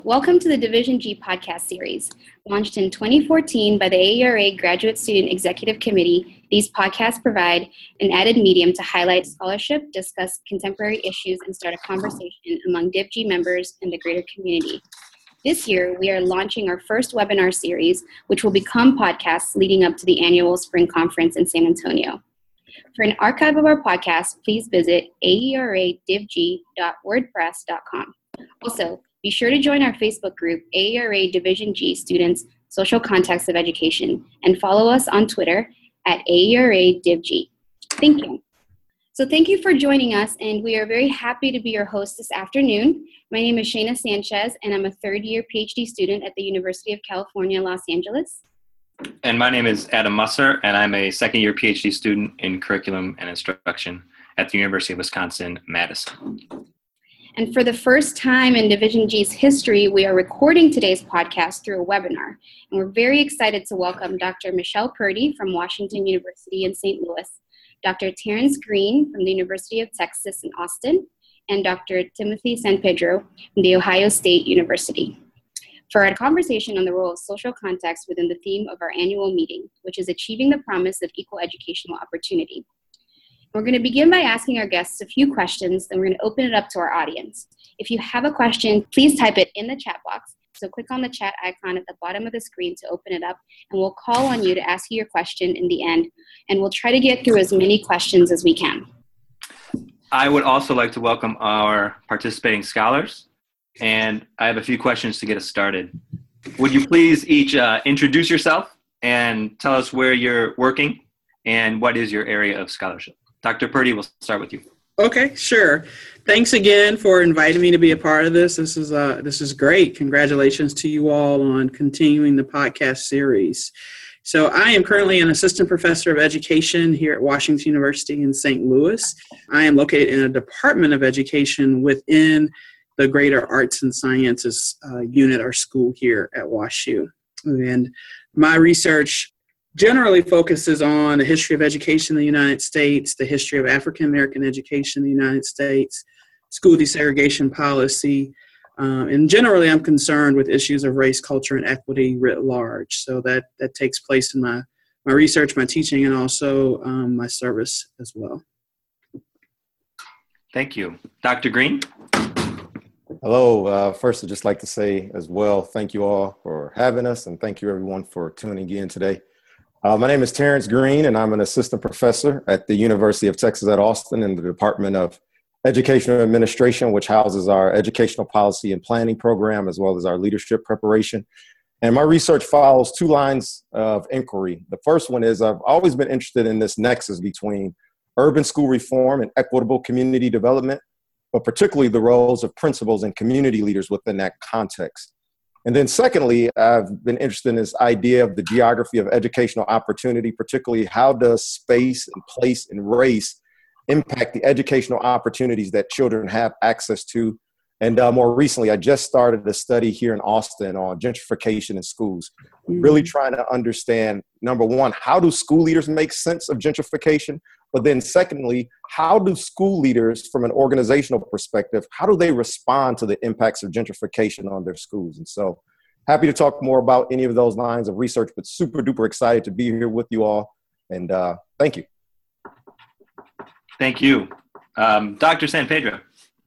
Welcome to the Division G podcast series. Launched in 2014 by the AERA Graduate Student Executive Committee, these podcasts provide an added medium to highlight scholarship, discuss contemporary issues, and start a conversation among DivG members and the greater community. This year, we are launching our first webinar series, which will become podcasts leading up to the annual spring conference in San Antonio. For an archive of our podcast, please visit aeradivg.wordpress.com. Also, be sure to join our Facebook group, AERA Division G Students Social Context of Education, and follow us on Twitter at AERA DivG. Thank you. So thank you for joining us, and we are very happy to be your host this afternoon. My name is Shayna Sanchez, and I'm a third-year PhD student at the University of California, Los Angeles. And my name is Adam Musser, and I'm a second-year PhD student in Curriculum and Instruction at the University of Wisconsin-Madison. And for the first time in Division G's history, we are recording today's podcast through a webinar. And we're very excited to welcome Dr. Michelle Purdy from Washington University in St. Louis, Dr. Terrence Green from the University of Texas in Austin, and Dr. Timothy San Pedro from the Ohio State University, for a conversation on the role of social context within the theme of our annual meeting, which is achieving the promise of equal educational opportunity. We're going to begin by asking our guests a few questions, then we're going to open it up to our audience. If you have a question, please type it in the chat box. So click on the chat icon at the bottom of the screen to open it up, and we'll call on you to ask you your question in the end, and we'll try to get through as many questions as we can. I would also like to welcome our participating scholars, and I have a few questions to get us started. Would you please each introduce yourself and tell us where you're working and what is your area of scholarship? Dr. Purdy, we'll start with you. Okay, sure. Thanks again for inviting me to be a part of this. This is great. Congratulations to you all on continuing the podcast series. So I am currently an assistant professor of education here at Washington University in St. Louis. I am located in a department of education within the Greater Arts and Sciences unit or school here at WashU. And my research generally focuses on the history of education in the United States, the history of African American education in the United States, school desegregation policy, and generally I'm concerned with issues of race, culture, and equity writ large. So that takes place in my research, my teaching, and also my service as well. Thank you. Dr. Green? Hello. First, I'd just like to say as well, thank you all for having us, and thank you everyone for tuning in today. My name is Terrence Green, and I'm an assistant professor at the University of Texas at Austin in the Department of Educational Administration, which houses our educational policy and planning program, as well as our leadership preparation. And my research follows two lines of inquiry. The first one is I've always been interested in this nexus between urban school reform and equitable community development, but particularly the roles of principals and community leaders within that context. And then secondly, I've been interested in this idea of the geography of educational opportunity, particularly how does space and place and race impact the educational opportunities that children have access to. And more recently, I just started a study here in Austin on gentrification in schools, really trying to understand, number one, how do school leaders make sense of gentrification? But then secondly, how do school leaders, from an organizational perspective, how do they respond to the impacts of gentrification on their schools? And so happy to talk more about any of those lines of research, but super duper excited to be here with you all. And thank you. Thank you. Dr. San Pedro.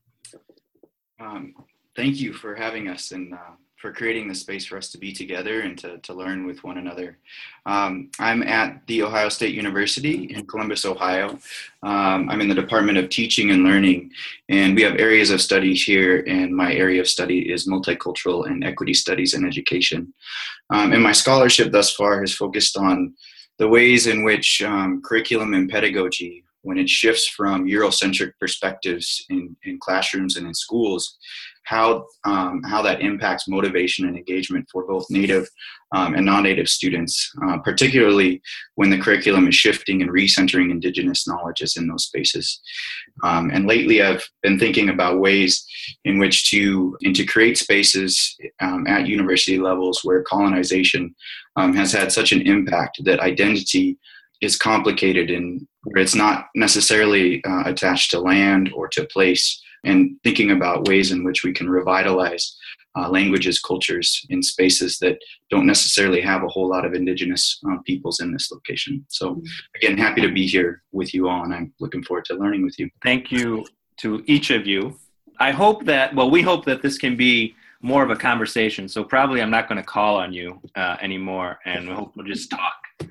Thank you for having us and for creating the space for us to be together and to learn with one another. I'm at the Ohio State University in Columbus, Ohio. I'm in the Department of Teaching and Learning, and we have areas of study here, and my area of study is multicultural and equity studies in education. And my scholarship thus far has focused on the ways in which curriculum and pedagogy, when it shifts from Eurocentric perspectives in classrooms and in schools, how that impacts motivation and engagement for both Native and non-Native students, particularly when the curriculum is shifting and recentering Indigenous knowledges in those spaces. And lately I've been thinking about ways in which to create spaces at university levels where colonization has had such an impact that identity is complicated and where it's not necessarily attached to land or to place, and thinking about ways in which we can revitalize languages, cultures in spaces that don't necessarily have a whole lot of indigenous peoples in this location. So again, happy to be here with you all, and I'm looking forward to learning with you. Thank you to each of you. We hope that this can be more of a conversation. So probably I'm not going to call on you anymore, and we hope we'll just talk.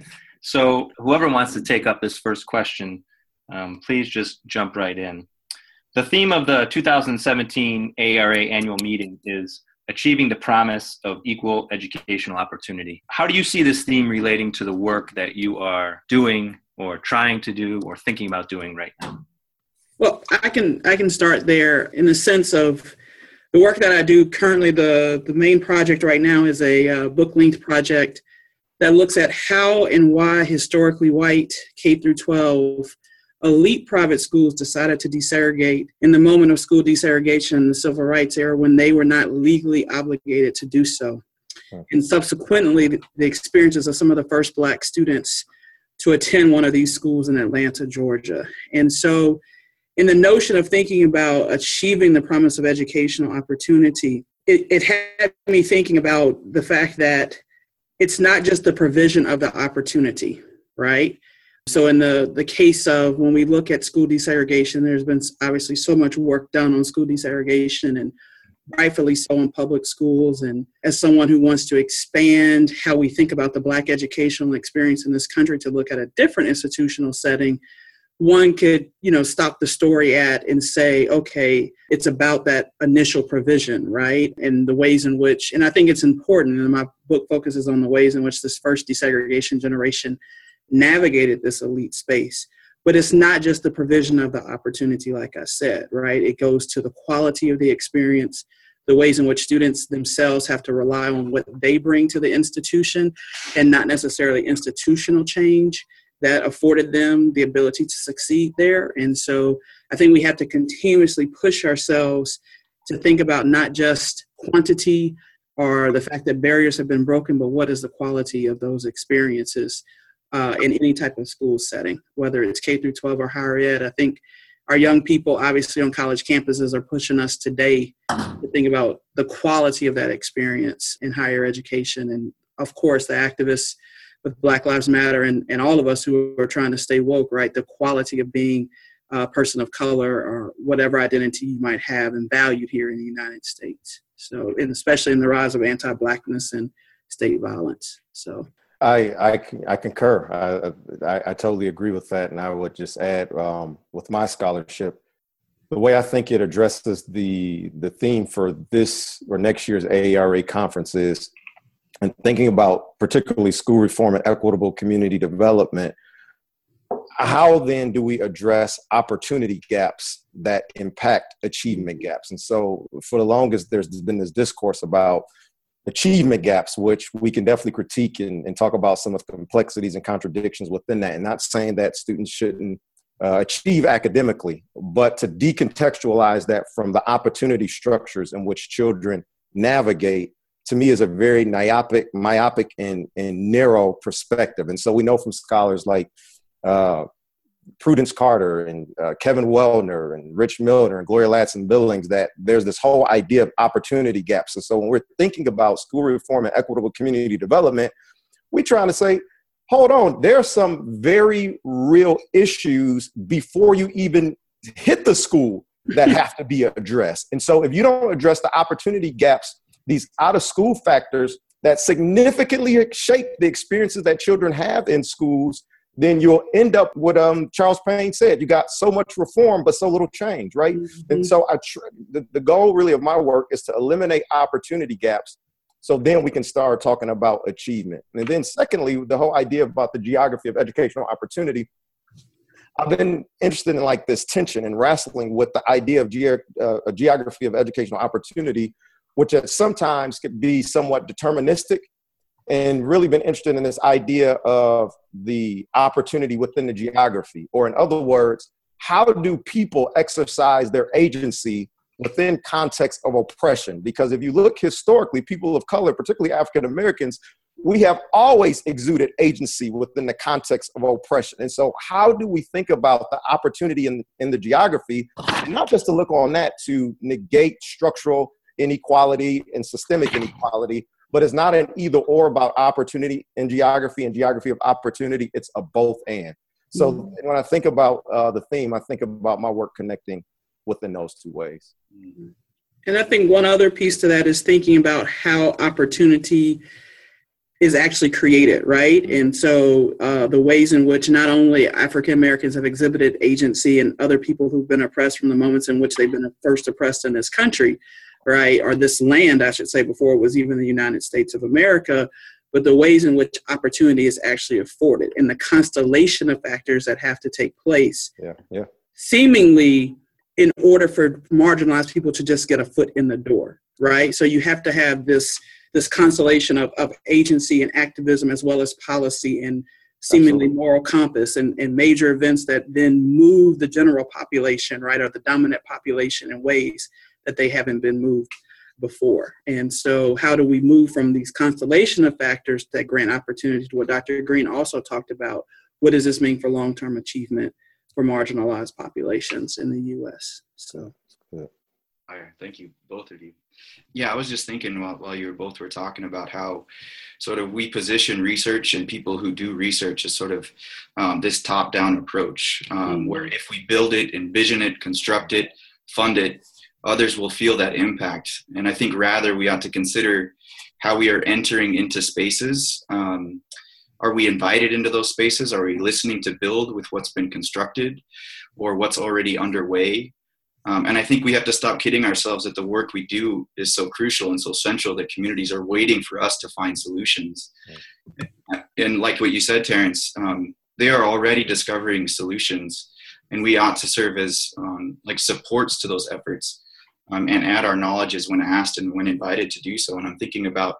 So whoever wants to take up this first question, please just jump right in. The theme of the 2017 ARA annual meeting is achieving the promise of equal educational opportunity. How do you see this theme relating to the work that you are doing or trying to do or thinking about doing right now? Well, I can start there in the sense of the work that I do currently. The main project right now is a book-length project that looks at how and why historically white K through 12 elite private schools decided to desegregate in the moment of school desegregation in the civil rights era when they were not legally obligated to do so. And subsequently, the experiences of some of the first Black students to attend one of these schools in Atlanta, Georgia. And so in the notion of thinking about achieving the promise of educational opportunity, it had me thinking about the fact that it's not just the provision of the opportunity, right? So in the case of when we look at school desegregation, there's been obviously so much work done on school desegregation, and rightfully so in public schools. And as someone who wants to expand how we think about the Black educational experience in this country to look at a different institutional setting, one could, stop the story at and say, okay, it's about that initial provision, right? And the ways in which, and I think it's important, and my book focuses on the ways in which this first desegregation generation navigated this elite space. But it's not just the provision of the opportunity, like I said, right? It goes to the quality of the experience, the ways in which students themselves have to rely on what they bring to the institution and not necessarily institutional change that afforded them the ability to succeed there. And so I think we have to continuously push ourselves to think about not just quantity or the fact that barriers have been broken, but what is the quality of those experiences in any type of school setting, whether it's K through 12 or higher ed. I think our young people, obviously on college campuses, are pushing us today to think about the quality of that experience in higher education. And of course, the activists with Black Lives Matter and all of us who are trying to stay woke, right? The quality of being a person of color or whatever identity you might have and valued here in the United States. So, and especially in the rise of anti-Blackness and state violence. So I concur. I totally agree with that. And I would just add with my scholarship, the way I think it addresses the theme for this or next year's AARA conference is, and thinking about particularly school reform and equitable community development, how then do we address opportunity gaps that impact achievement gaps? And so for the longest, there's been this discourse about achievement gaps, which we can definitely critique and talk about some of the complexities and contradictions within that. And not saying that students shouldn't achieve academically, but to decontextualize that from the opportunity structures in which children navigate, to me, is a very myopic and narrow perspective. And so we know from scholars like Prudence Carter and Kevin Wellner and Rich Milner and Gloria Ladson-Billings that there's this whole idea of opportunity gaps. And so when we're thinking about school reform and equitable community development, we're trying to say, hold on, there are some very real issues before you even hit the school that have to be addressed. And so if you don't address the opportunity gaps, these out of school factors that significantly shape the experiences that children have in schools, then you'll end up what Charles Payne said, you got so much reform, but so little change, right? Mm-hmm. And so the goal really of my work is to eliminate opportunity gaps. So then we can start talking about achievement. And then secondly, the whole idea about the geography of educational opportunity, I've been interested in like this tension and wrestling with the idea of a geography of educational opportunity, which sometimes could be somewhat deterministic, and really been interested in this idea of the opportunity within the geography. Or in other words, how do people exercise their agency within context of oppression? Because if you look historically, people of color, particularly African Americans, we have always exuded agency within the context of oppression. And so how do we think about the opportunity in the geography, and not just to look on that to negate structural inequality and systemic inequality, but it's not an either or about opportunity in geography and geography of opportunity. It's a both and. So when I think about the theme, I think about my work connecting within those two ways. And I think one other piece to that is thinking about how opportunity is actually created, right? And so the ways in which not only African Americans have exhibited agency and other people who've been oppressed from the moments in which they've been first oppressed in this country, right, or this land, I should say, before it was even the United States of America, but the ways in which opportunity is actually afforded and the constellation of factors that have to take place, seemingly in order for marginalized people to just get a foot in the door, right? So you have to have this constellation of agency and activism as well as policy and seemingly moral compass and major events that then move the general population, right, or the dominant population in ways that they haven't been moved before. And so how do we move from these constellation of factors that grant opportunity to what Dr. Green also talked about? What does this mean for long-term achievement for marginalized populations in the U.S.? So, thank you, both of you. Yeah, I was just thinking while you both were talking about how sort of we position research and people who do research as sort of this top-down approach, where if we build it, envision it, construct it, fund it, others will feel that impact. And I think rather we ought to consider how we are entering into spaces. Are we invited into those spaces? Are we listening to build with what's been constructed or what's already underway? And I think we have to stop kidding ourselves that the work we do is so crucial and so central that communities are waiting for us to find solutions. And like what you said, Terrence, they are already discovering solutions, and we ought to serve as like supports to those efforts. And add our knowledges when asked and when invited to do so. And I'm thinking about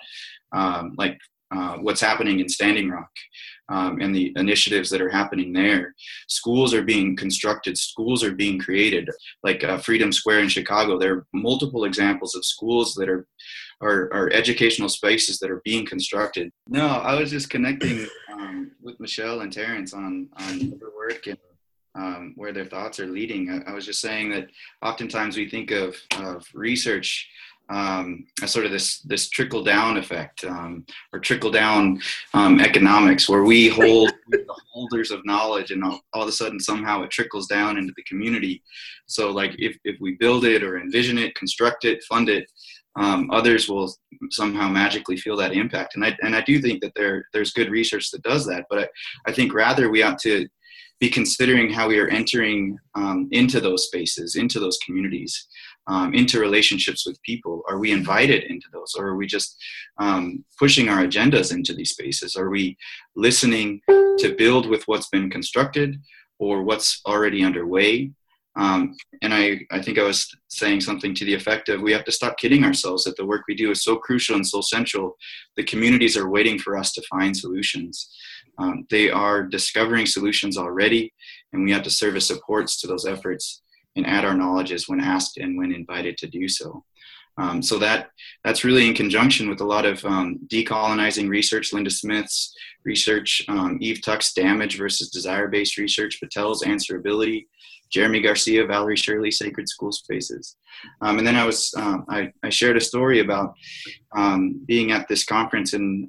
what's happening in Standing Rock and the initiatives that are happening there. Schools are being constructed, schools are being created, like Freedom Square in Chicago. There are multiple examples of schools that are educational spaces that are being constructed. No, I was just connecting with Michelle and Terrence on their work and where their thoughts are leading. I was just saying that oftentimes we think of research as sort of this trickle down effect or trickle down economics, where we hold the holders of knowledge and all of a sudden somehow it trickles down into the community. So like if we build it or envision it, construct it, fund it, others will somehow magically feel that impact. And I do think that there's good research that does that, but I think rather we ought to be considering how we are entering into those spaces, into those communities, into relationships with people. Are we invited into those, or are we just pushing our agendas into these spaces? Are we listening to build with what's been constructed or what's already underway? And I think I was saying something to the effect of we have to stop kidding ourselves that the work we do is so crucial and so central. The communities are waiting for us to find solutions. They are discovering solutions already, and we have to serve as supports to those efforts and add our knowledges when asked and when invited to do so. So that's really in conjunction with a lot of decolonizing research, Linda Smith's research, Eve Tuck's damage versus desire-based research, Patel's answerability, Jeremy Garcia, Valerie Shirley, Sacred School Spaces. And then I shared a story about being at this conference in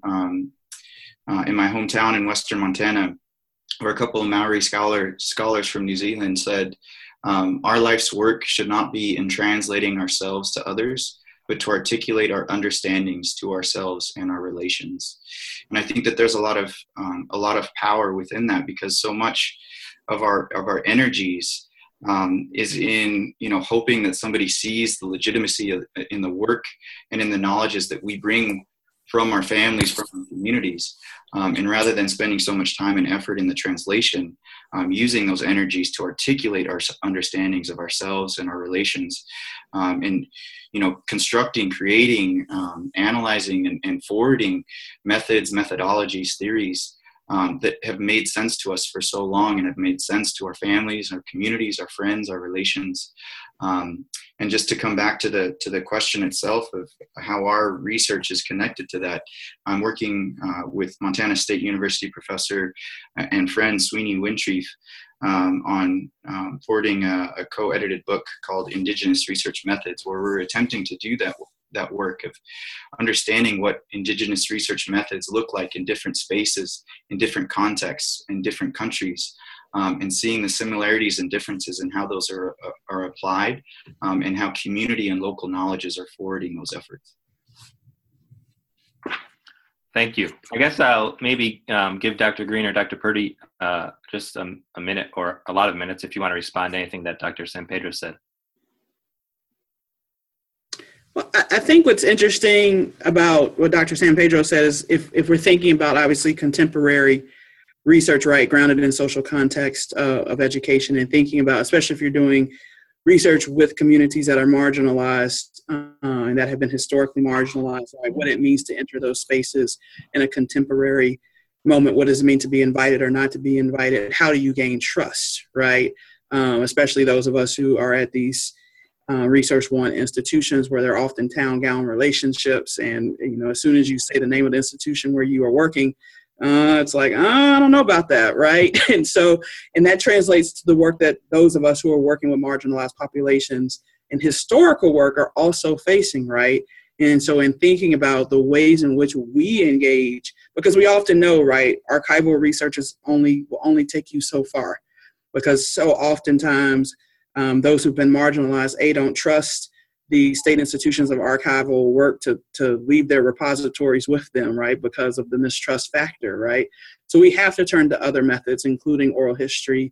my hometown in Western Montana, where a couple of Maori scholars from New Zealand said, our life's work should not be in translating ourselves to others, but to articulate our understandings to ourselves and our relations. And I think that there's a lot of power within that, because so much of our energies is in hoping that somebody sees the legitimacy in the work and in the knowledges that we bring from our families, from our communities. And rather than spending so much time and effort in the translation, using those energies to articulate our understandings of ourselves and our relations, and constructing, creating, analyzing, and forwarding methods, methodologies, theories that have made sense to us for so long and have made sense to our families, our communities, our friends, our relations. And just to come back to the question itself of how our research is connected to that, I'm working with Montana State University professor and friend Sweeney Wintreef on forwarding a co-edited book called Indigenous Research Methods, where we're attempting to do that that work of understanding what Indigenous research methods look like in different spaces, in different contexts, in different countries, and seeing the similarities and differences in how those are applied, and how community and local knowledges are forwarding those efforts. Thank you. I guess I'll maybe give Dr. Green or Dr. Purdy just a minute or a lot of minutes if you want to respond to anything that Dr. San Pedro said. Well, I think what's interesting about what Dr. San Pedro said is if we're thinking about obviously contemporary research, right, grounded in social context of education, and thinking about, especially if you're doing research with communities that are marginalized and that have been historically marginalized, right, what it means to enter those spaces in a contemporary moment. What does it mean to be invited or not to be invited? How do you gain trust, right? Especially those of us who are at these Research One institutions where there are often town gown relationships, and as soon as you say the name of the institution where you are working, it's like, I don't know about that, right? And that translates to the work that those of us who are working with marginalized populations and historical work are also facing, right? And so in thinking about the ways in which we engage, because we often know, right, archival research will only take you so far, because so oftentimes those who've been marginalized, don't trust the state institutions of archival work to leave their repositories with them, right, because of the mistrust factor, right? So we have to turn to other methods, including oral history,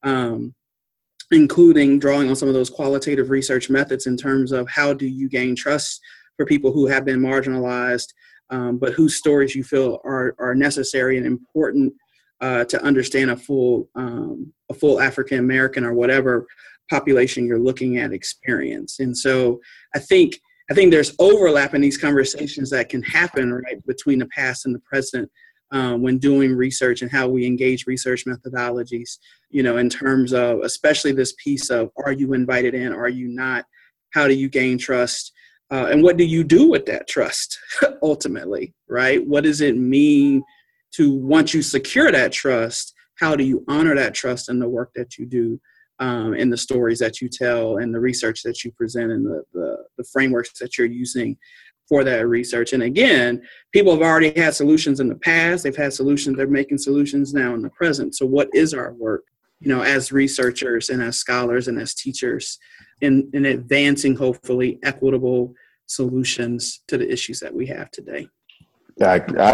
including drawing on some of those qualitative research methods in terms of how do you gain trust for people who have been marginalized, but whose stories you feel are necessary and important to understand a full African American or whatever population you're looking at experience. And so I think there's overlap in these conversations that can happen, right, between the past and the present when doing research and how we engage research methodologies, in terms of especially this piece of, are you invited in, are you not, how do you gain trust, and what do you do with that trust ultimately, right? What does it mean to, once you secure that trust, how do you honor that trust in the work that you do, in the stories that you tell, and the research that you present, and the frameworks that you're using for that research? And again, people have already had solutions in the past. They've had solutions. They're making solutions now in the present. So what is our work, as researchers and as scholars and as teachers in advancing, hopefully, equitable solutions to the issues that we have today? Yeah,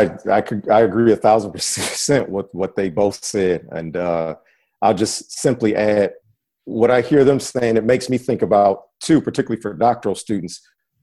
I agree 1,000% with what they both said. And I'll just simply add what I hear them saying. It makes me think about, too, particularly for doctoral students,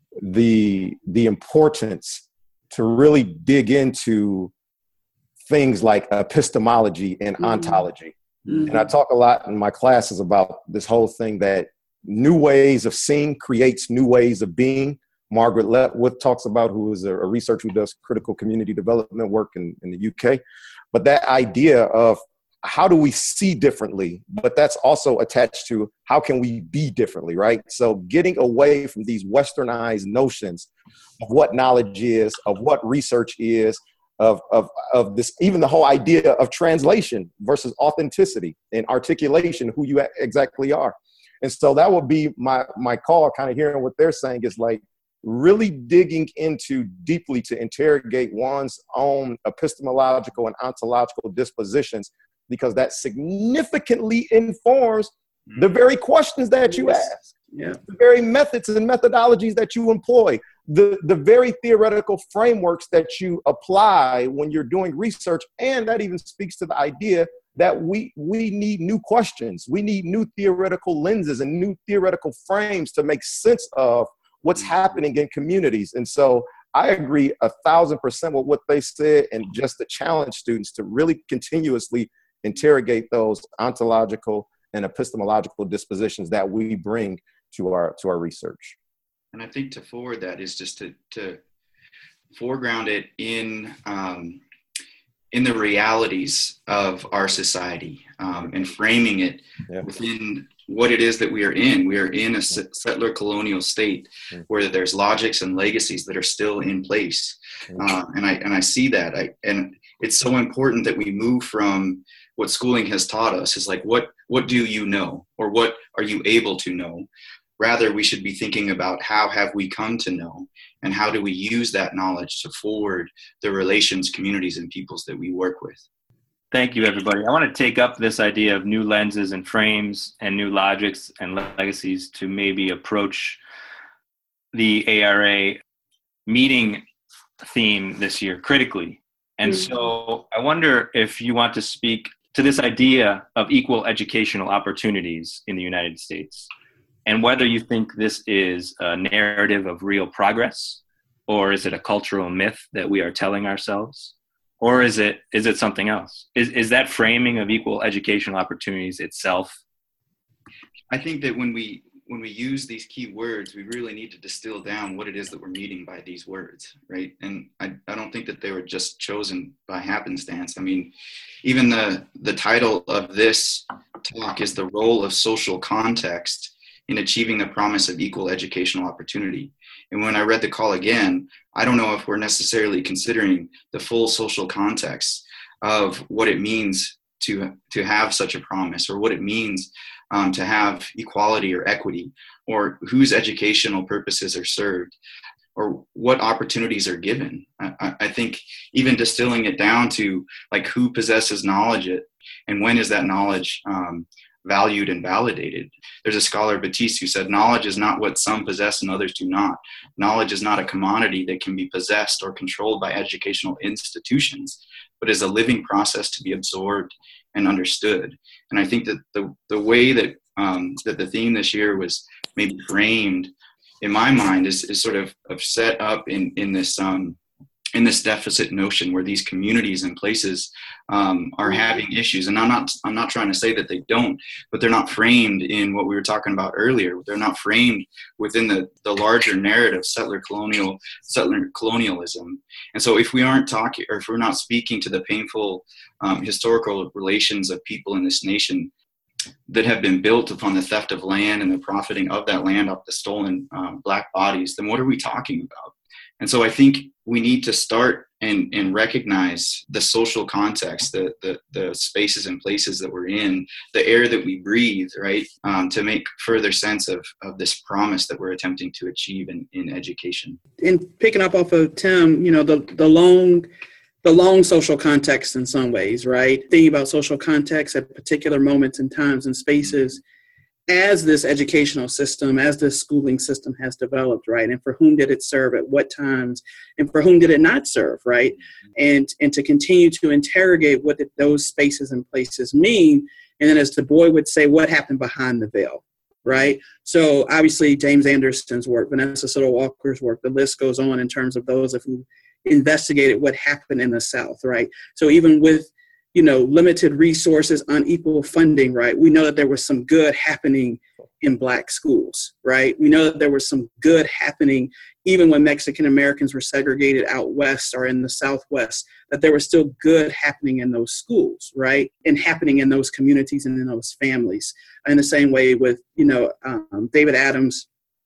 the importance to really dig into things like epistemology and ontology. Mm-hmm. And I talk a lot in my classes about this whole thing that new ways of seeing creates new ways of being. Margaret Letwith talks about, who is a researcher who does critical community development work in the UK. But that idea of how do we see differently, but that's also attached to how can we be differently, right? So getting away from these westernized notions of what knowledge is, of what research is, of this, even the whole idea of translation versus authenticity and articulation, who you exactly are. And so that would be my call, kind of hearing what they're saying, is like really digging into deeply to interrogate one's own epistemological and ontological dispositions, because that significantly informs the very questions that you ask, the very methods and methodologies that you employ, the very theoretical frameworks that you apply when you're doing research. And that even speaks to the idea that we need new questions. We need new theoretical lenses and new theoretical frames to make sense of what's happening in communities. And so I agree 1,000% with what they said, and just to challenge students to really continuously interrogate those ontological and epistemological dispositions that we bring to our research. And I think to forward that is just to foreground it in the realities of our society, and framing it within what it is that we are in. We are in a settler colonial state where there's logics and legacies that are still in place. And I see that. And it's so important that we move from what schooling has taught us is like, what do you know, or what are you able to know, Rather, we should be thinking about how have we come to know, and how do we use that knowledge to forward the relations, communities, and peoples that we work with. Thank you, everybody. I want to take up this idea of new lenses and frames and new logics and legacies to maybe approach the ARA meeting theme this year critically. And so I wonder if you want to speak to this idea of equal educational opportunities in the United States, and whether you think this is a narrative of real progress, or is it a cultural myth that we are telling ourselves? Or is it something else? Is that framing of equal educational opportunities itself? I think that when we use these key words, we really need to distill down what it is that we're meaning by these words, right? And I don't think that they were just chosen by happenstance. I mean, even the title of this talk is The Role of Social Context in Achieving the Promise of Equal Educational Opportunity. And when I read the call again, I don't know if we're necessarily considering the full social context of what it means to have such a promise, or what it means to have equality or equity, or whose educational purposes are served, or what opportunities are given. I think even distilling it down to like who possesses knowledge and when is that knowledge valued and validated. There's a scholar, Batiste, who said, knowledge is not what some possess and others do not. Knowledge is not a commodity that can be possessed or controlled by educational institutions, but is a living process to be absorbed and understood. And I think that the way that that the theme this year was maybe framed in my mind is sort of set up in this deficit notion where these communities and places are having issues. And I'm not trying to say that they don't, but they're not framed in what we were talking about earlier. They're not framed within the larger narrative, settler colonialism. And so if we aren't talking, or if we're not speaking to the painful historical relations of people in this nation that have been built upon the theft of land and the profiting of that land off the stolen Black bodies, then what are we talking about? And so I think we need to start and recognize the social context, the spaces and places that we're in, the air that we breathe, right, to make further sense of this promise that we're attempting to achieve in education. And picking up off of Tim, you know, the long social context in some ways, right? Thinking about social context at particular moments and times and spaces as this educational system, as this schooling system has developed, right? And for whom did it serve at what times, and for whom did it not serve, right? And to continue to interrogate what did those spaces and places mean, and then as Du Bois would say, what happened behind the veil, right? So obviously James Anderson's work, Vanessa Siddle Walker's work, the list goes on in terms of those of who investigated what happened in the South, right? So even with, you know, limited resources, unequal funding, right? We know that there was some good happening in Black schools, right? We know that there was some good happening even when Mexican Americans were segregated out west or in the Southwest, that there was still good happening in those schools, right? And happening in those communities and in those families. In the same way with, you know, David Adams'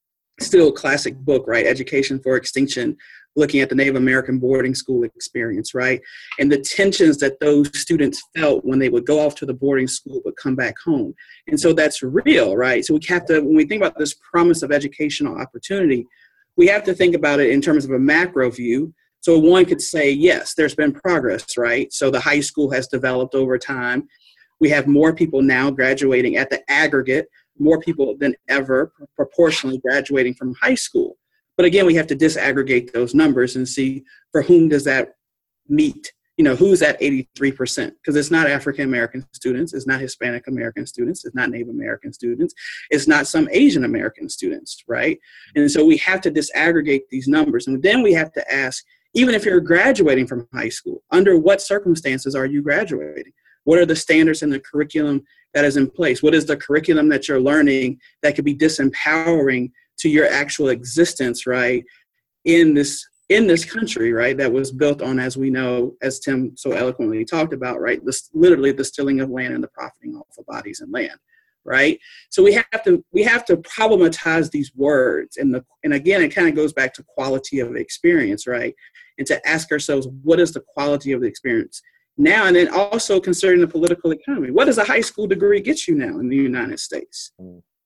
still classic book, right? Education for Extinction, looking at the Native American boarding school experience, right? And the tensions that those students felt when they would go off to the boarding school but come back home. And so that's real, right? So we have to, when we think about this promise of educational opportunity, we have to think about it in terms of a macro view. So one could say, yes, there's been progress, right? So the high school has developed over time. We have more people now graduating at the aggregate, more people than ever proportionally graduating from high school. But again, we have to disaggregate those numbers and see for whom does that meet, you know, who's at 83%? Because it's not African American students, it's not Hispanic American students, it's not Native American students, it's not some Asian American students, right? And so we have to disaggregate these numbers. And then we have to ask, even if you're graduating from high school, under what circumstances are you graduating? What are the standards in the curriculum that is in place? What is the curriculum that you're learning that could be disempowering to your actual existence, right, in this country, right, that was built on, as we know, as Tim so eloquently talked about, right, this literally the stealing of land and the profiting off of bodies and land, right? So we have to problematize these words, and again, it kind of goes back to quality of experience, right, and to ask ourselves, what is the quality of the experience now, and then also considering the political economy. What does a high school degree get you now in the United States?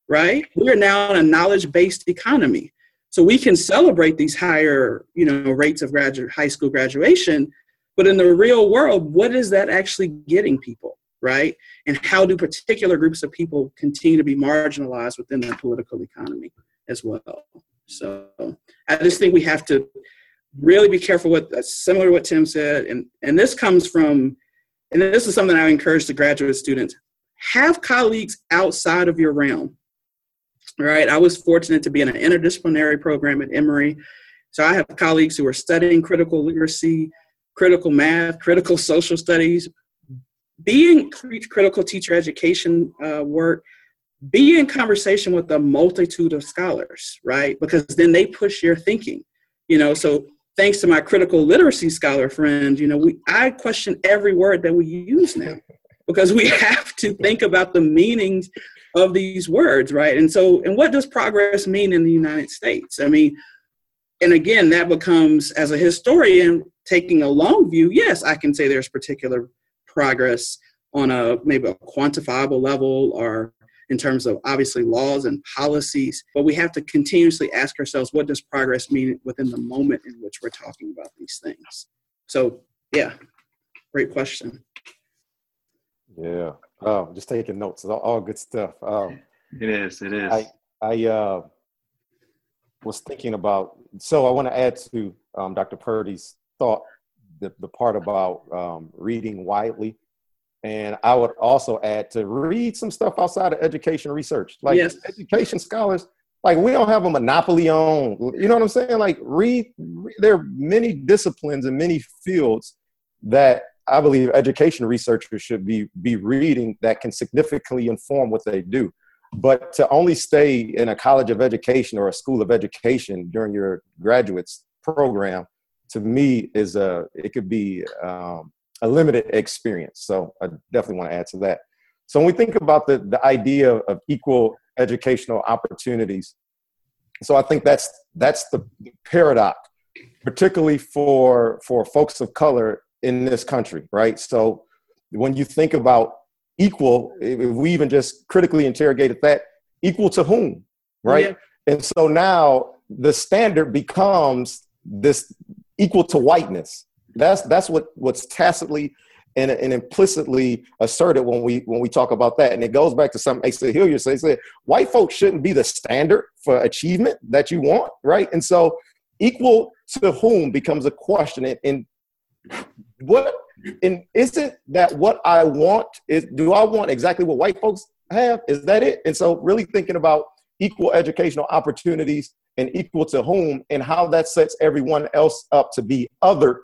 right? We're now in a knowledge-based economy. So we can celebrate these higher, rates of high school graduation, but in the real world, what is that actually getting people, right? And how do particular groups of people continue to be marginalized within the political economy as well? So I just think we have to really be careful with, similar to what Tim said, and this comes from, and this is something I encourage the graduate students, have colleagues outside of your realm. Right. I was fortunate to be in an interdisciplinary program at Emory. So I have colleagues who are studying critical literacy, critical math, critical social studies, being critical teacher education work, be in conversation with a multitude of scholars, right? Because then they push your thinking, so thanks to my critical literacy scholar friend, I question every word that we use now because we have to think about the meanings of these words, right? And what does progress mean in the United States? I mean, and again, that becomes, as a historian, taking a long view, yes, I can say there's particular progress on maybe a quantifiable level or in terms of obviously laws and policies, but we have to continuously ask ourselves, what does progress mean within the moment in which we're talking about these things? So, yeah, great question. Yeah. Just taking notes. All good stuff. It is. I was thinking about, so I want to add to Dr. Purdy's thought, the part about reading widely. And I would also add to read some stuff outside of education research. Like yes. Education scholars, like we don't have a monopoly on, you know what I'm saying? Like read, there are many disciplines and many fields that I believe education researchers should be reading that can significantly inform what they do. But to only stay in a college of education or a school of education during your graduate's program, to me, it could be a limited experience. So I definitely want to add to that. So when we think about the idea of equal educational opportunities, so I think that's the paradox, particularly for folks of color in this country, right? So when you think about equal, if we even just critically interrogated that, equal to whom, right? Yeah. And so now the standard becomes this equal to whiteness. That's what's tacitly and implicitly asserted when we talk about that. And it goes back to something Asa Hilliard said, white folks shouldn't be the standard for achievement that you want, right? And so equal to whom becomes a question. And isn't that what I want? Do I want exactly what white folks have? Is that it? And so really thinking about equal educational opportunities and equal to whom and how that sets everyone else up to be othered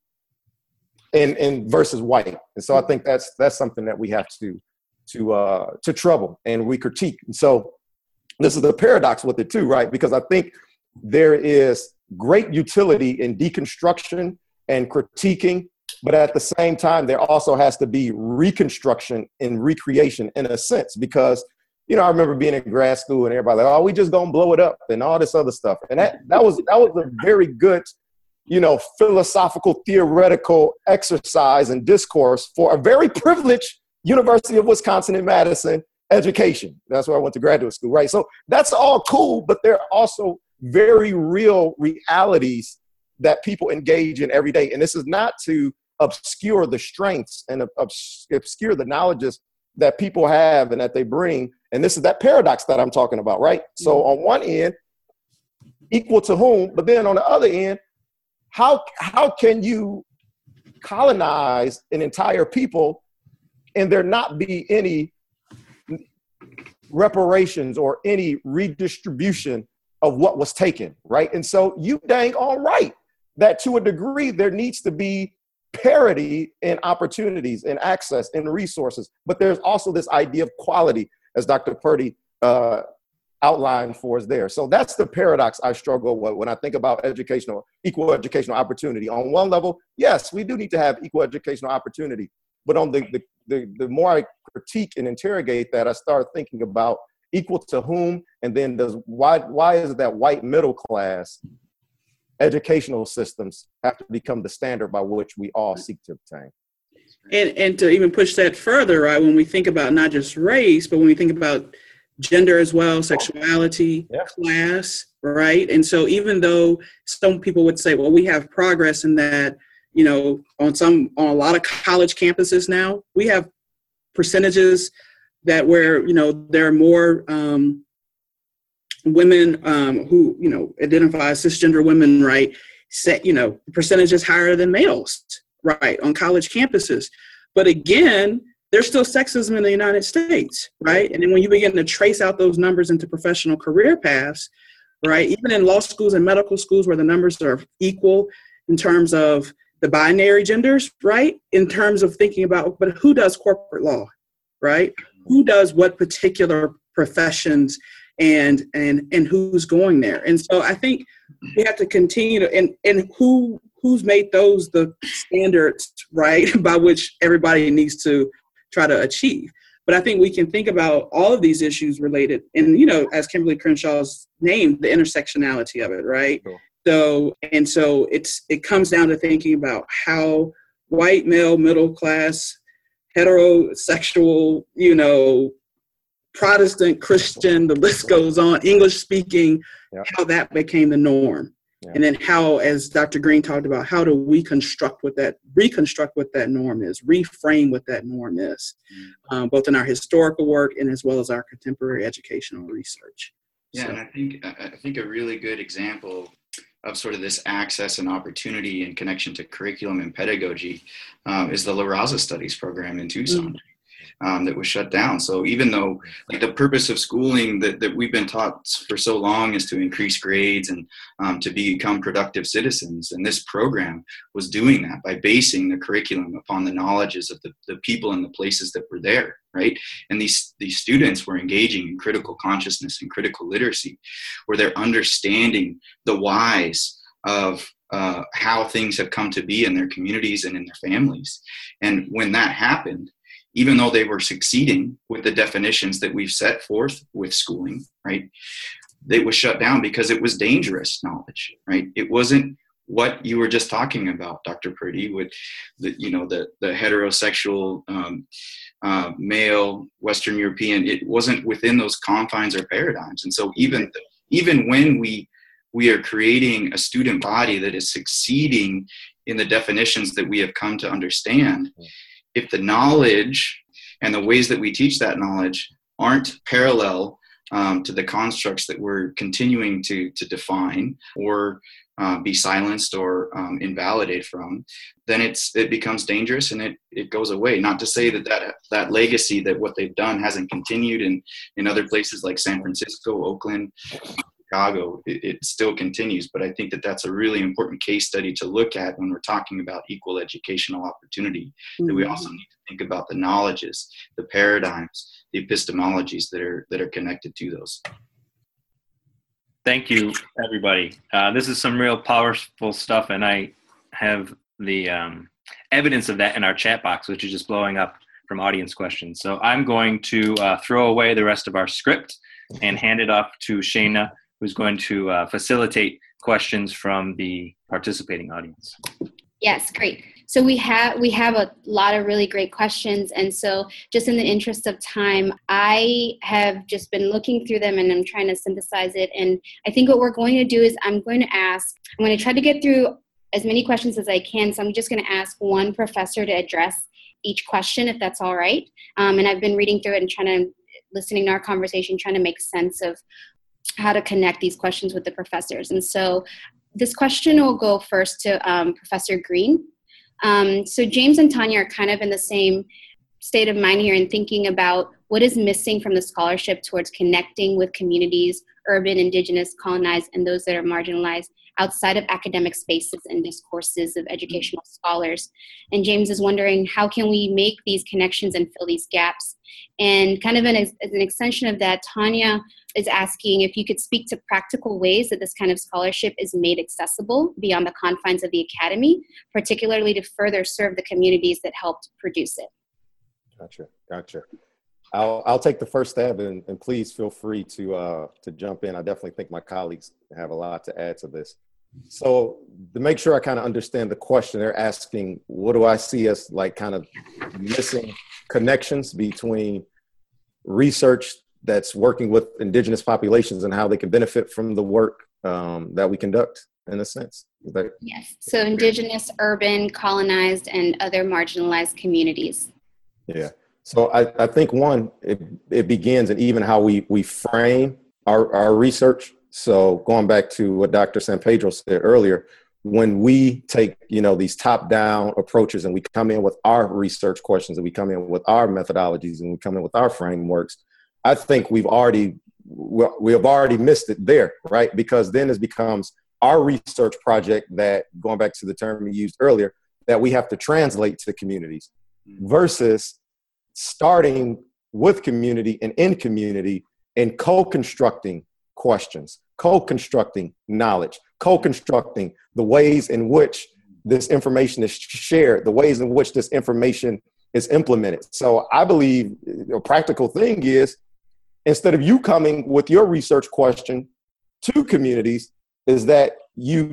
and versus white. And so I think that's something that we have to trouble and we critique. And so this is the paradox with it too, right? Because I think there is great utility in deconstruction and critiquing, but at the same time, there also has to be reconstruction and recreation in a sense, because, I remember being in grad school and everybody like, oh, we just gonna blow it up and all this other stuff. And that was a very good, philosophical, theoretical exercise and discourse for a very privileged University of Wisconsin in Madison education. That's where I went to graduate school, right? So that's all cool, but there are also very real realities that people engage in every day. And this is not to obscure the strengths and obscure the knowledges that people have and that they bring. And this is that paradox that I'm talking about, right? So on one end, equal to whom, but then on the other end, how can you colonize an entire people and there not be any reparations or any redistribution of what was taken, right? And so you dang all right that to a degree there needs to be parity in opportunities and access and resources, but there's also this idea of quality, as Dr. Purdy outlined for us there. So that's the paradox I struggle with when I think about equal educational opportunity. On one level, yes, we do need to have equal educational opportunity, but on the more I critique and interrogate that, I start thinking about equal to whom, and then why is it that white middle class educational systems have to become the standard by which we all seek to obtain? And to even push that further, right, when we think about not just race, but when we think about gender as well, sexuality, class, right? And so even though some people would say, well, we have progress in that, you know, on a lot of college campuses now, we have percentages that where, you know, there are more women who, you know, identify as cisgender women, right? Set, you know, percentages higher than males, right, on college campuses. But again, there's still sexism in the United States, right? And then when you begin to trace out those numbers into professional career paths, right, even in law schools and medical schools where the numbers are equal in terms of the binary genders, right, in terms of thinking about, but who does corporate law, right? Who does what particular professions and who's going there? And so I think we have to continue to, and who's made those the standards, right, by which everybody needs to try to achieve. But I think we can think about all of these issues related, and, you know, as Kimberly Crenshaw's named, the intersectionality of it, right? Cool. So it comes down to thinking about how white, male, middle class, heterosexual, you know, Protestant, Christian, the list goes on, English speaking, how that became the norm. Yeah. And then how, as Dr. Green talked about, how do we reconstruct what that norm is, reframe what that norm is, both in our historical work and as well as our contemporary educational research. Yeah, so. And I think a really good example of sort of this access and opportunity in connection to curriculum and pedagogy is the La Raza Studies program in Tucson. That was shut down. So even though, like, the purpose of schooling that we've been taught for so long is to increase grades and to become productive citizens, and this program was doing that by basing the curriculum upon the knowledges of the people and the places that were there, right? And these students were engaging in critical consciousness and critical literacy, where they're understanding the whys of how things have come to be in their communities and in their families. And when that happened, even though they were succeeding with the definitions that we've set forth with schooling, right, it was shut down because it was dangerous knowledge, right? It wasn't what you were just talking about, Dr. Purdy, with the heterosexual male Western European. It wasn't within those confines or paradigms. And so even when we are creating a student body that is succeeding in the definitions that we have come to understand, if the knowledge and the ways that we teach that knowledge aren't parallel to the constructs that we're continuing to define or be silenced or invalidate from, then it becomes dangerous and it goes away. Not to say that legacy, that what they've done hasn't continued in other places like San Francisco, Oakland, Chicago, it still continues. But I think that's a really important case study to look at when we're talking about equal educational opportunity, that we also need to think about the knowledges, the paradigms, the epistemologies that are connected to those. Thank you, everybody. This is some real powerful stuff, and I have the evidence of that in our chat box, which is just blowing up from audience questions. So I'm going to throw away the rest of our script and hand it off to Shayna, who's going to facilitate questions from the participating audience. Yes, great. So we have a lot of really great questions. And so just in the interest of time, I have just been looking through them and I'm trying to synthesize it. And I think what we're going to do is I'm going to try to get through as many questions as I can. So I'm just going to ask one professor to address each question, if that's all right. And I've been reading through it and listening to our conversation, trying to make sense of how to connect these questions with the professors. And so this question will go first to Professor Green. So James and Tanya are kind of in the same state of mind here in thinking about what is missing from the scholarship towards connecting with communities, urban, indigenous, colonized, and those that are marginalized outside of academic spaces and discourses of educational scholars. And James is wondering, how can we make these connections and fill these gaps? And kind of as an extension of that, Tanya is asking if you could speak to practical ways that this kind of scholarship is made accessible beyond the confines of the academy, particularly to further serve the communities that helped produce it. Gotcha. I'll take the first stab, and please feel free to jump in. I definitely think my colleagues have a lot to add to this. So to make sure I kind of understand the question, they're asking, what do I see as like kind of missing connections between research that's working with indigenous populations and how they can benefit from the work that we conduct, in a sense. Yes. So indigenous, urban, colonized, and other marginalized communities. Yeah. So I think it begins in even how we frame our research. So going back to what Dr. San Pedro said earlier, when we take, these top-down approaches and we come in with our research questions and we come in with our methodologies and we come in with our frameworks, I think we have already missed it there, right? Because then it becomes our research project that, going back to the term you used earlier, that we have to translate to communities versus starting with community and in community and co-constructing questions, co-constructing knowledge, co-constructing the ways in which this information is shared, the ways in which this information is implemented. So I believe a practical thing is, instead of you coming with your research question to communities, is that you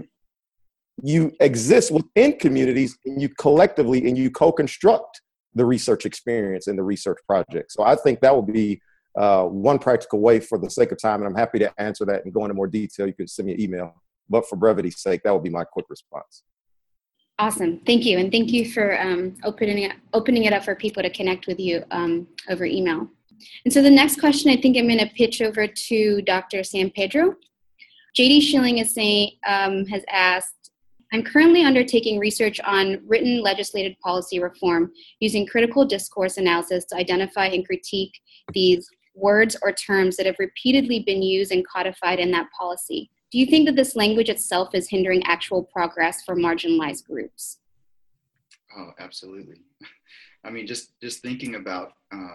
exist within communities and you collectively and you co-construct the research experience and the research project. So I think that would be one practical way. For the sake of time, and I'm happy to answer that and go into more detail, you can send me an email. But for brevity's sake, that would be my quick response. Awesome. Thank you. And thank you for opening it up for people to connect with you over email. And so the next question I think I'm going to pitch over to Dr. San Pedro. JD Schilling has asked, I'm currently undertaking research on written legislative policy reform using critical discourse analysis to identify and critique these words or terms that have repeatedly been used and codified in that policy. Do you think that this language itself is hindering actual progress for marginalized groups? Oh, absolutely. I mean, just thinking about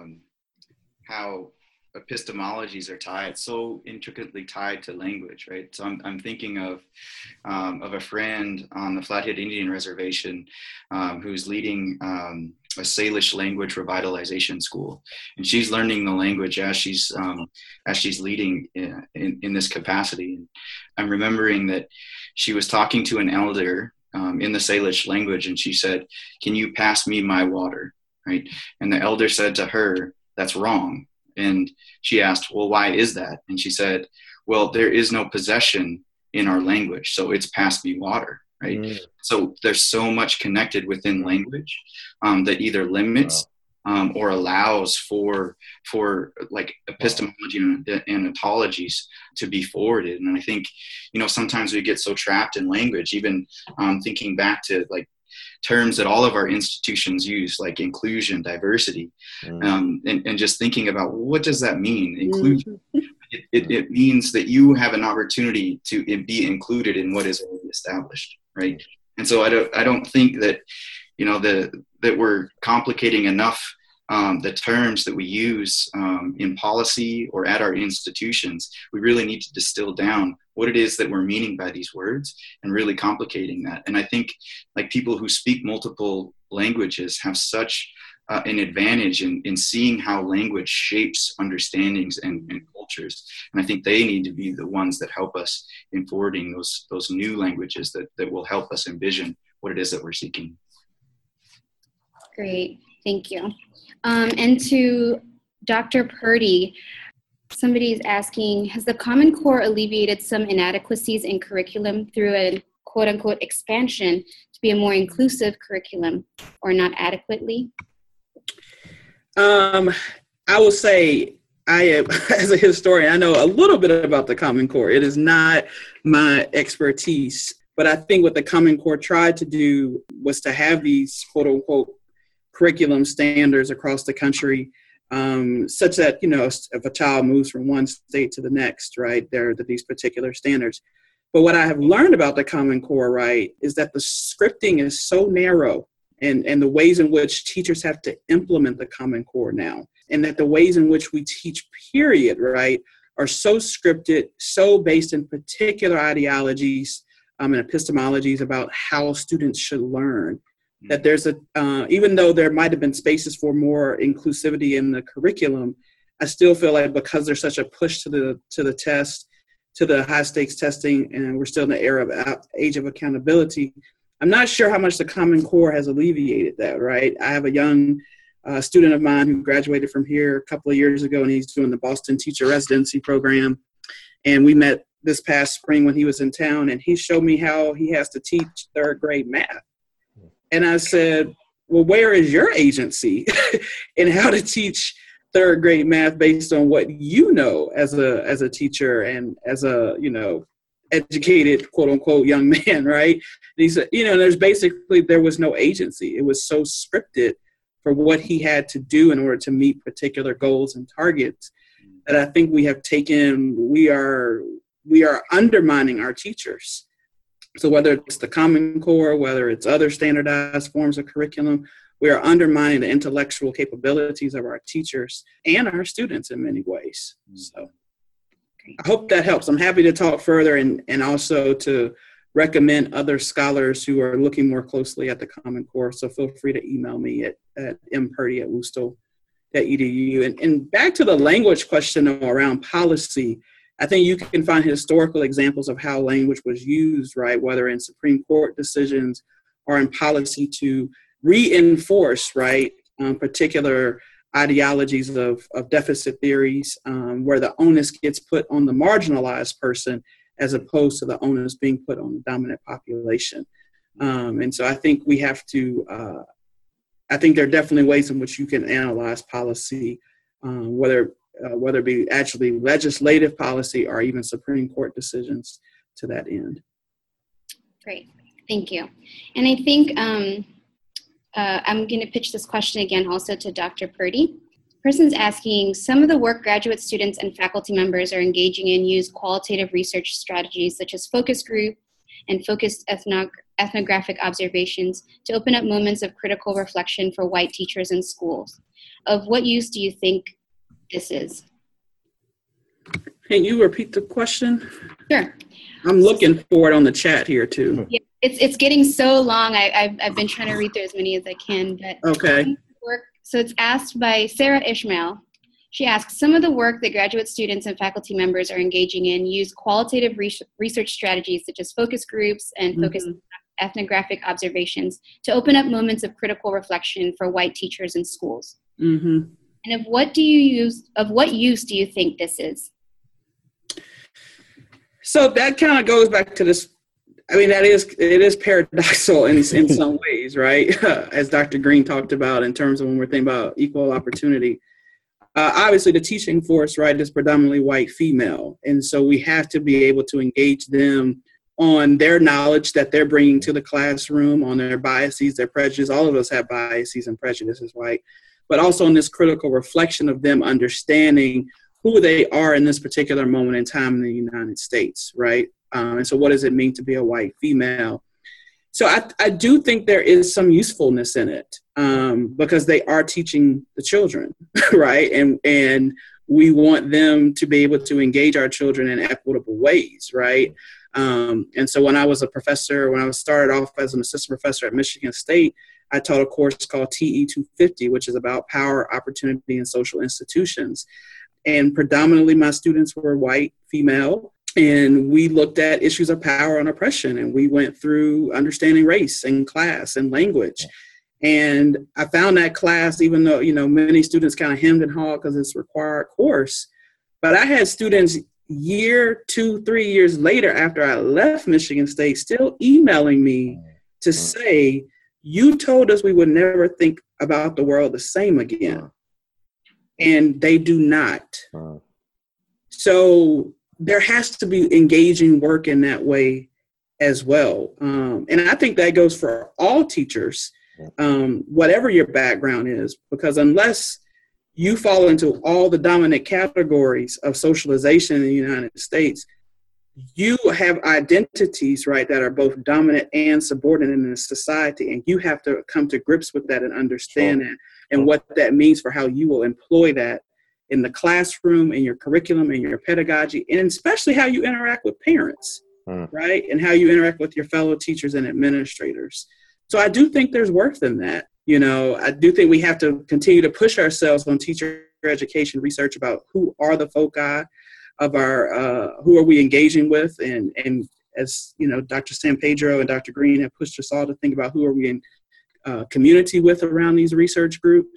how epistemologies are so intricately tied to language, right? So I'm thinking of a friend on the Flathead Indian Reservation who's leading a Salish language revitalization school, and she's learning the language as she's leading in this capacity. And I'm remembering that she was talking to an elder in the Salish language, and she said, "Can you pass me my water?" Right? And the elder said to her, "That's wrong." And she asked, "Well, why is that?" And she said, "Well, there is no possession in our language, so it's pass me water." Right? Mm. So there's so much connected within language that either limits or allows for like epistemology and ontologies to be forwarded. And I think, sometimes we get so trapped in language, even thinking back to like terms that all of our institutions use, like inclusion, diversity, and just thinking about, well, what does that mean, inclusion? It means that you have an opportunity to be included in what is already established, right? And so I don't think that, that we're complicating enough the terms that we use in policy or at our institutions. We really need to distill down what it is that we're meaning by these words and really complicating that. And I think like people who speak multiple languages have such an advantage in seeing how language shapes understandings and cultures. And I think they need to be the ones that help us in forwarding those new languages that will help us envision what it is that we're seeking. Great, thank you. And to Dr. Purdy, somebody is asking, has the Common Core alleviated some inadequacies in curriculum through a quote-unquote expansion to be a more inclusive curriculum, or not adequately? I will say, I am, as a historian, I know a little bit about the Common Core. It is not my expertise, but I think what the Common Core tried to do was to have these quote-unquote curriculum standards across the country, such that, if a child moves from one state to the next, right, there are these particular standards. But what I have learned about the Common Core, right, is that the scripting is so narrow, and the ways in which teachers have to implement the Common Core now, and that the ways in which we teach, period, right, are so scripted, so based in particular ideologies and epistemologies about how students should learn, that there's even though there might have been spaces for more inclusivity in the curriculum, I still feel like because there's such a push to the test, to the high stakes testing, and we're still in the era of age of accountability, I'm not sure how much the Common Core has alleviated that, right? I have a young a student of mine who graduated from here a couple of years ago, and he's doing the Boston Teacher Residency Program. And we met this past spring when he was in town, and he showed me how he has to teach third grade math. And I said, well, where is your agency in how to teach third grade math based on what you know as a teacher and as a, educated, quote unquote, young man, right? And he said, there was no agency. It was so scripted for what he had to do in order to meet particular goals and targets that I think we are undermining our teachers. So whether it's the Common Core, whether it's other standardized forms of curriculum, we are undermining the intellectual capabilities of our teachers and our students in many ways. So I hope that helps. I'm happy to talk further and also to recommend other scholars who are looking more closely at the Common Core. So feel free to email me at mpurdy@wustl.edu. And back to the language question around policy, I think you can find historical examples of how language was used, right, whether in Supreme Court decisions or in policy to reinforce, right, particular ideologies of deficit theories, where the onus gets put on the marginalized person as opposed to the onus being put on the dominant population. And so I think we have to, I think there are definitely ways in which you can analyze policy, whether it be actually legislative policy or even Supreme Court decisions to that end. Great, thank you. And I think I'm going to pitch this question again also to Dr. Purdy. Person's asking, some of the work graduate students and faculty members are engaging in use qualitative research strategies such as focus group and focused ethnographic observations to open up moments of critical reflection for white teachers in schools. Of what use do you think this is? Can you repeat the question? Sure. I'm looking for it on the chat here too. Yeah, it's getting so long. I've been trying to read through as many as I can. But okay. So it's asked by Sarah Ishmael. She asks, some of the work that graduate students and faculty members are engaging in use qualitative research strategies such as focus groups and focused ethnographic observations to open up moments of critical reflection for white teachers in schools. And of what use do you think this is? So that kind of goes back to this. I mean, it is paradoxical in some ways, right? As Dr. Green talked about in terms of when we're thinking about equal opportunity. Obviously, the teaching force, right, is predominantly white female. And so we have to be able to engage them on their knowledge that they're bringing to the classroom, on their biases, their prejudices. All of us have biases and prejudices, right? But also in this critical reflection of them understanding who they are in this particular moment in time in the United States, right? And so what does it mean to be a white female? So I do think there is some usefulness in it because they are teaching the children, right? And we want them to be able to engage our children in equitable ways, right? And so when I was a professor, when I started off as an assistant professor at Michigan State, I taught a course called TE 250, which is about power, opportunity, and social institutions. And predominantly my students were white, female, and we looked at issues of power and oppression, and we went through understanding race and class and language. And I found that class, even though, many students kind of hemmed and hawed because it's a required course, but I had students 2-3 years later after I left Michigan State still emailing me to say, you told us we would never think about the world the same again. And they do not. So there has to be engaging work in that way as well. And I think that goes for all teachers, whatever your background is, because unless you fall into all the dominant categories of socialization in the United States, you have identities, right, that are both dominant and subordinate in this society. And you have to come to grips with that and understand that and what that means for how you will employ that in the classroom, in your curriculum, in your pedagogy, and especially how you interact with parents, right? And how you interact with your fellow teachers and administrators. So I do think there's worth in that. I do think we have to continue to push ourselves on teacher education research about who are the foci of our, who are we engaging with? And as, Dr. San Pedro and Dr. Green have pushed us all to think about who are we in community with around these research groups.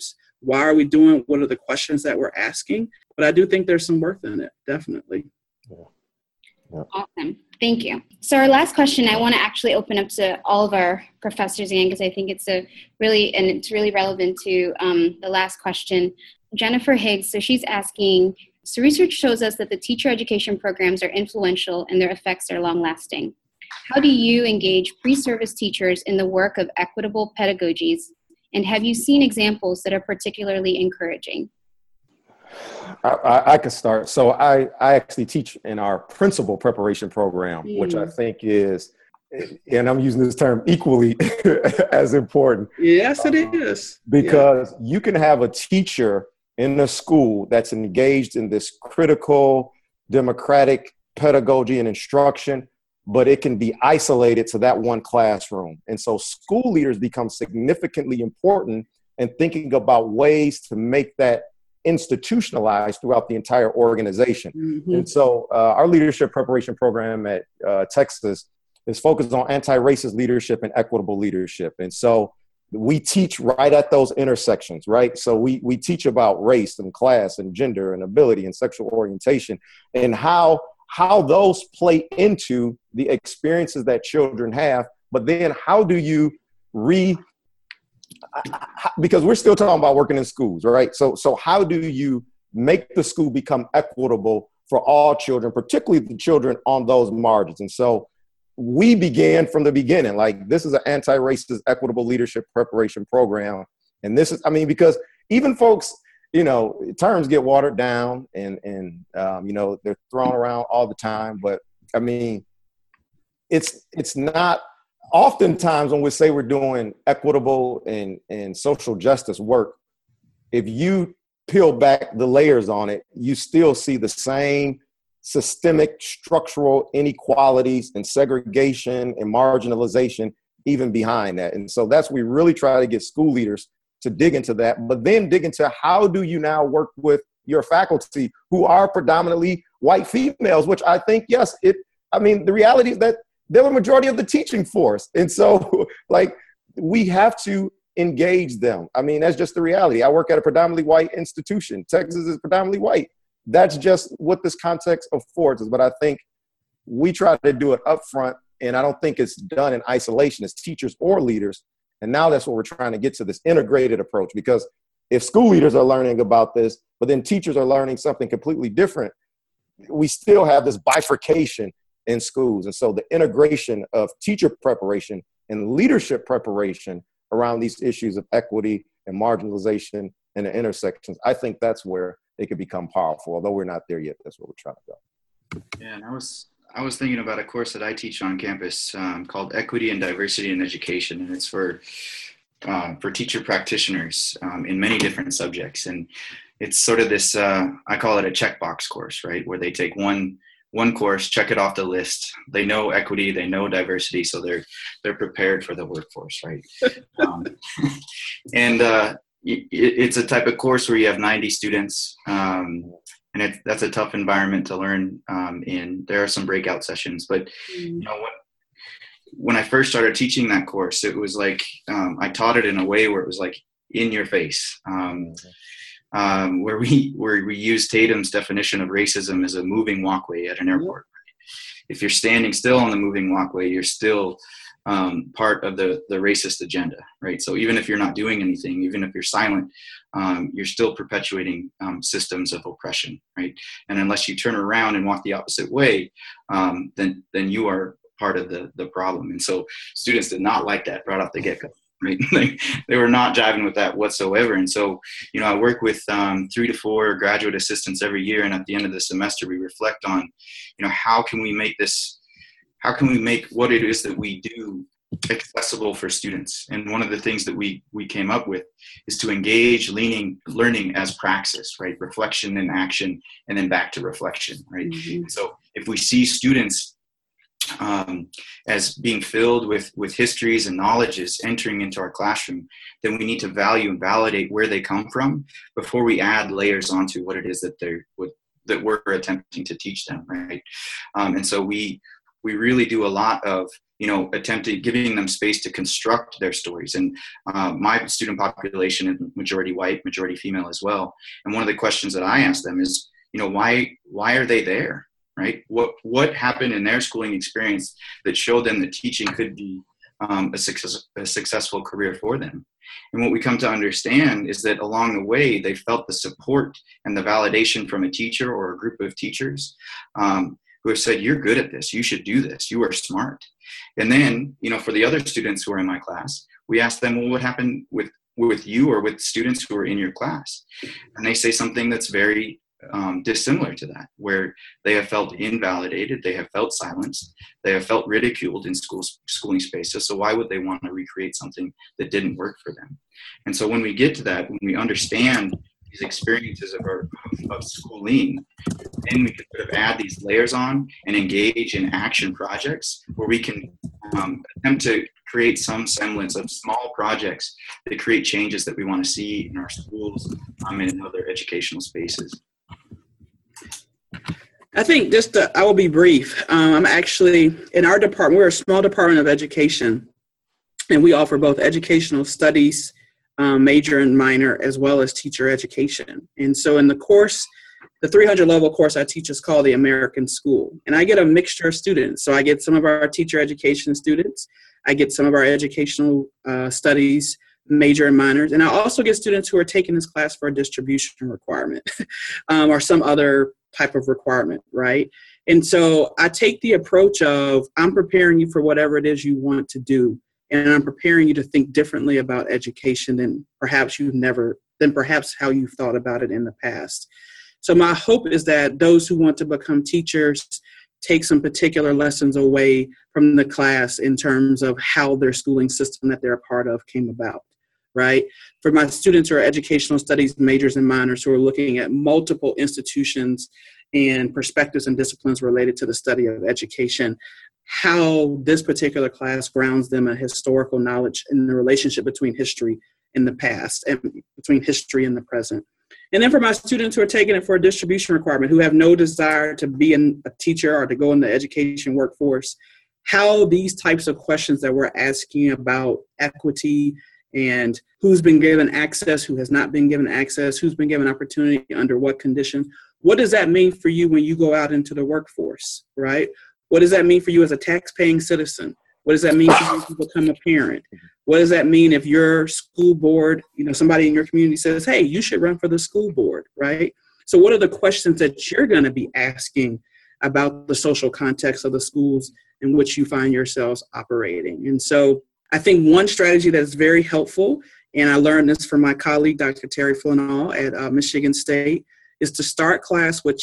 why are we doing it? What are the questions that we're asking? But I do think there's some worth in it, definitely. Awesome. Thank you. So our last question, I want to actually open up to all of our professors again, because I think it's really relevant to the last question. Jennifer Higgs, so she's asking, so research shows us that the teacher education programs are influential and their effects are long-lasting. How do you engage pre-service teachers in the work of equitable pedagogies? And have you seen examples that are particularly encouraging? I can start. So I actually teach in our principal preparation program, which I think is, and I'm using this term, equally as important. Yes, it is. Because you can have a teacher in a school that's engaged in this critical, democratic pedagogy and instruction, but it can be isolated to that one classroom. And so school leaders become significantly important in thinking about ways to make that institutionalized throughout the entire organization. Mm-hmm. And so our leadership preparation program at Texas is focused on anti-racist leadership and equitable leadership. And so we teach right at those intersections, right? So we teach about race and class and gender and ability and sexual orientation and how those play into the experiences that children have. But then how do you because we're still talking about working in schools, right? So how do you make the school become equitable for all children, particularly the children on those margins? And so we began from the beginning, like this is an anti-racist equitable leadership preparation program. And this is, because even folks, terms get watered down and they're thrown around all the time. But it's not, oftentimes when we say we're doing equitable and social justice work, if you peel back the layers on it, you still see the same systemic structural inequalities and segregation and marginalization even behind that. And so that's, we really try to get school leaders to dig into that, but then dig into how do you now work with your faculty who are predominantly white females, which I think, yes, the reality is that they're the majority of the teaching force. And so we have to engage them. That's just the reality. I work at a predominantly white institution. Texas is predominantly white. That's just what this context affords us. But I think we try to do it up front, and I don't think it's done in isolation as teachers or leaders. And now that's what we're trying to get to, this integrated approach. Because if school leaders are learning about this, but then teachers are learning something completely different, we still have this bifurcation in schools. And so the integration of teacher preparation and leadership preparation around these issues of equity and marginalization and the intersections, I think that's where they could become powerful. Although we're not there yet, that's where we're trying to go. Yeah, and I was thinking about a course that I teach on campus called Equity and Diversity in Education, and it's for teacher practitioners in many different subjects. And it's sort of this, I call it a checkbox course, right? Where they take one course, check it off the list. They know equity, they know diversity, so they're prepared for the workforce, right? It's a type of course where you have 90 students, and that's a tough environment to learn in. There are some breakout sessions, but when I first started teaching that course, it was like I taught it in a way where it was like in your face. Where we use Tatum's definition of racism as a moving walkway at an airport. If you're standing still on the moving walkway, you're still part of the racist agenda, right? So even if you're not doing anything, even if you're silent, you're still perpetuating systems of oppression, right? And unless you turn around and walk the opposite way, then you are part of the problem. And so students did not like that right off the get-go. Right? They were not jiving with that whatsoever. And so, I work with 3 to 4 graduate assistants every year. And at the end of the semester, we reflect on, how can we make what it is that we do accessible for students? And one of the things that we came up with is to engage learning as praxis, right? Reflection and action, and then back to reflection, right? Mm-hmm. So if we see students as being filled with histories and knowledges entering into our classroom, then we need to value and validate where they come from before we add layers onto what it is that we're attempting to teach them, right? And so we really do a lot of attempting giving them space to construct their stories. And my student population is majority white, majority female as well. And one of the questions that I ask them is, why are they there, right? What happened in their schooling experience that showed them that teaching could be a successful career for them? And what we come to understand is that along the way, they felt the support and the validation from a teacher or a group of teachers who have said, you're good at this, you should do this, you are smart. And then, for the other students who are in my class, we ask them, well, what happened with you or with students who are in your class? And they say something that's very dissimilar to that, where they have felt invalidated, they have felt silenced, they have felt ridiculed in schooling spaces. So why would they want to recreate something that didn't work for them? And so when we get to that, when we understand these experiences of schooling, then we can sort of add these layers on and engage in action projects where we can attempt to create some semblance of small projects that create changes that we want to see in our schools and in other educational spaces. I think I will be brief. I'm actually, in our department, we're a small department of education, and we offer both educational studies, major and minor, as well as teacher education. And so in the course, the 300 level course I teach is called the American School. And I get a mixture of students. So I get some of our teacher education students. I get some of our educational studies, major and minors. And I also get students who are taking this class for a distribution requirement or some other type of requirement, right? And so I take the approach of, I'm preparing you for whatever it is you want to do. And I'm preparing you to think differently about education than perhaps how you've thought about it in the past. So my hope is that those who want to become teachers take some particular lessons away from the class in terms of how their schooling system that they're a part of came about, right? For my students who are educational studies majors and minors who are looking at multiple institutions and perspectives and disciplines related to the study of education, how this particular class grounds them in historical knowledge in the relationship between history and the past and between history and the present. And then for my students who are taking it for a distribution requirement, who have no desire to be a teacher or to go in the education workforce, how these types of questions that we're asking about equity and who's been given access, who has not been given access, who's been given opportunity, under what conditions, what does that mean for you when you go out into the workforce, right? What does that mean for you as a tax-paying citizen? What does that mean for you to become a parent? What does that mean if your school board, somebody in your community says, hey, you should run for the school board, right? So what are the questions that you're going to be asking about the social context of the schools in which you find yourselves operating? And so I think one strategy that is very helpful, and I learned this from my colleague, Dr. Terry Flanall at Michigan State, is to start class with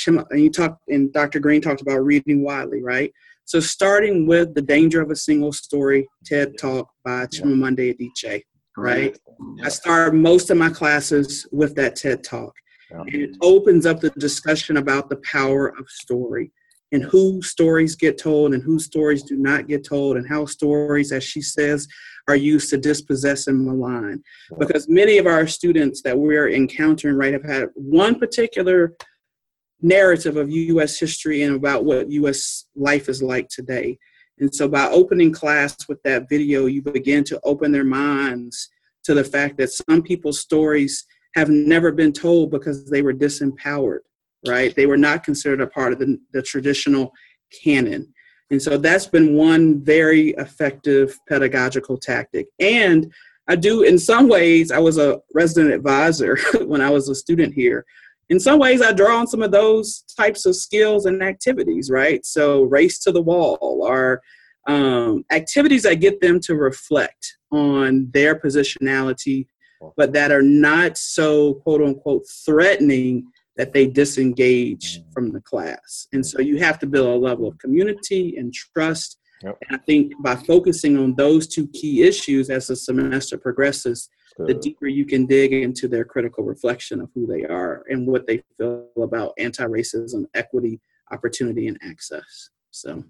and Dr. Green talked about reading widely, right? So starting with The Danger of a Single Story TED Talk by Chimamanda Adichie, right? I start most of my classes with that TED Talk. And it opens up the discussion about the power of story and whose stories get told and whose stories do not get told, and how stories, as she says, are used to dispossess and malign. Because many of our students that we're encountering, right, have had one particular narrative of U.S. history and about what U.S. life is like today. And so by opening class with that video, you begin to open their minds to the fact that some people's stories have never been told because they were disempowered, right? They were not considered a part of the traditional canon. And so that's been one very effective pedagogical tactic. And in some ways, I was a resident advisor when I was a student here. In some ways, I draw on some of those types of skills and activities, right? So Race to the Wall are activities that get them to reflect on their positionality, but that are not so, quote unquote, threatening that they disengage from the class. And so you have to build a level of community and trust. Yep. And I think by focusing on those two key issues as the semester progresses, the deeper you can dig into their critical reflection of who they are and what they feel about anti-racism, equity, opportunity, and access. So,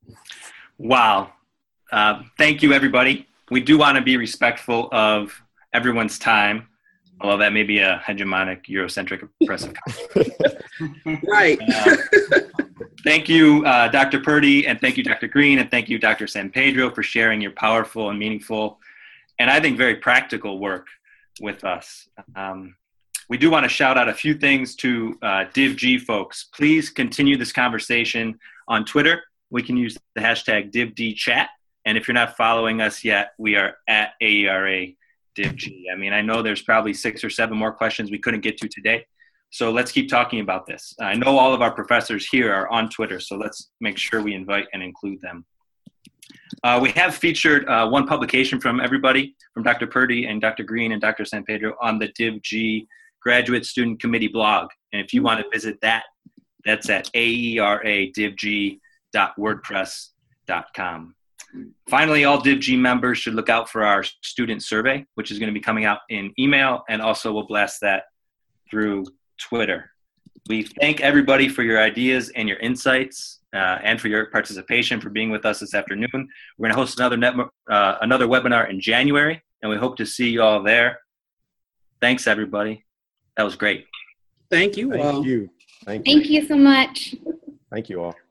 wow. Thank you, everybody. We do want to be respectful of everyone's time, although that may be a hegemonic, Eurocentric, oppressive concept. Right. Thank you, Dr. Purdy, and thank you, Dr. Green, and thank you, Dr. San Pedro, for sharing your powerful and meaningful, and I think very practical work with us. We do want to shout out a few things to DivG folks. Please continue this conversation on Twitter. We can use the hashtag DivDChat. And if you're not following us yet, we are at AERA DivG. I mean, I know there's probably 6 or 7 more questions we couldn't get to today. So let's keep talking about this. I know all of our professors here are on Twitter, so let's make sure we invite and include them. We have featured one publication from everybody, from Dr. Purdy and Dr. Green and Dr. San Pedro on the DivG Graduate Student Committee blog. And if you want to visit that, that's at aeradivg.wordpress.com. Finally, all DivG members should look out for our student survey, which is going to be coming out in email, and also we'll blast that through Twitter. We thank everybody for your ideas and your insights and for your participation, for being with us this afternoon. We're going to host another webinar in January, and we hope to see you all there. Thanks, everybody. That was great. Thank you all. Thank you. Thank you so much. Thank you all.